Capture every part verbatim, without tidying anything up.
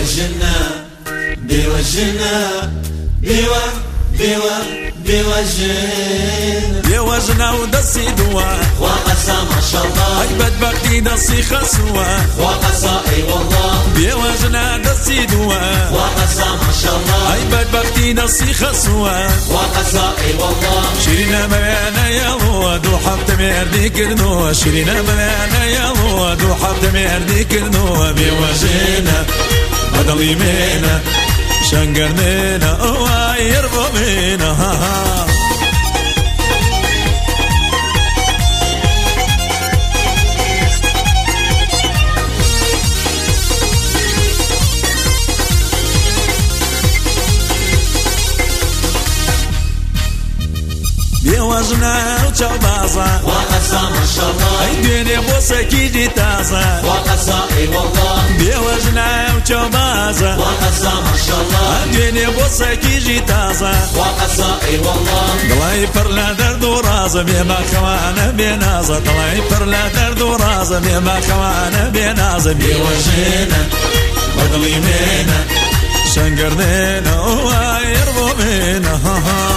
بوجهنا بوجهنا بوا بوا بوجهنا بوجهنا ودسي دوا وقصا ما شاء الله أكبد بختي دسي خسوا وقصا اي والله بوجهنا دسي دوا وقصا ما شاء الله أكبد بختي دسي خسوا وقصا اي والله شيرينا مبانا يا هو دو حبت مردي كرنو شيرينا مبانا يا هو دو حبت مردي كرنو بوجهنا بدل مينا شنقرنينا أواي يربو مينا ها ها بوجهنا وشوبازا وقصا ما شاء الله أي دنيا بوسكي جتازا وقصا اي والله بوجهنا وشوبازا وقصا ما شاء الله الدنيا بوسكي جتازا وقصا اي والله دڵی پڕ لە دەرد و ڕازە بێمە خەوانە بێنازە دڵی پڕ لە دەرد و ڕازە بێمە خەوانە بێنازە بوجهنا بەدڵی مێنە شەنگردێنە ئەووایر بۆ مێنە هەها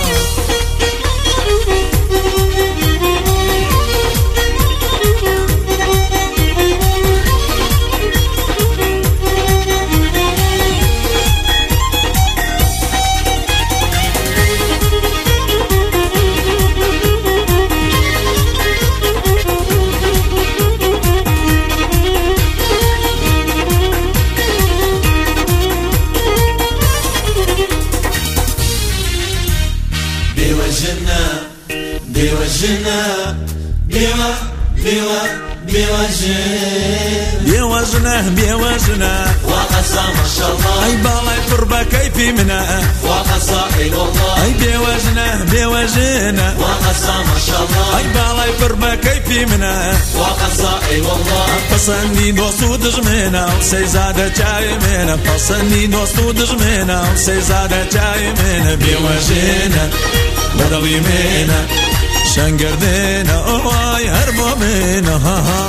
بوجهنا بوجهنا بوا بوا بوجهنا بێوەژنە بێوەژنە وقصا ما شاء الله ئەی باڵای پڕ بە کەیفی منە وقصا اي والله ئەی بێوەژنە بێوەژنە وقصا ما شاء الله ئەی باڵای پڕ بە کەیفی منە وقصا اي والله پەسەندی دۆست و دژمێنە و سەیزادە چاوی مێنە پەسەندی دۆست و دژمێنە و سەیزادە چاوی مێنە بێوەژێنە بەدڵی مێنە شەنگردێنە ئەوای هەر بۆ مێنە هەها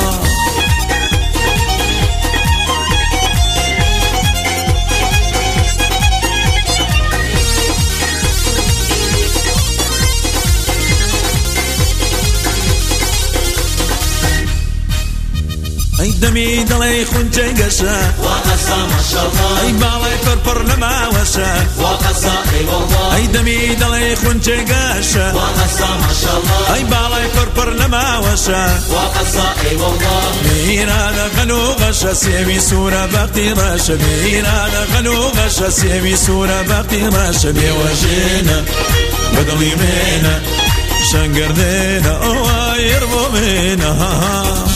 ئەی دەمی دڵی خونچەی گەشە وقصا ما شاء الله ئەی باڵای پڕپڕ نەماوەشە وقصا اي والله ئەی دەمی دڵی خونچەی گەشە وقصا ما شاء الله ئەی باڵای پڕپڕ نەماوەشە وقصا اي والله میرانە غەن و غەشە سێوی سوورە بەختی ڕەشە میرانە غەن و غەشە سێوی سوورە بەختی ڕەشە بێوەژێنە بەدڵی مێنە شەنگردێنە ئەووایر بۆ مێنە هەها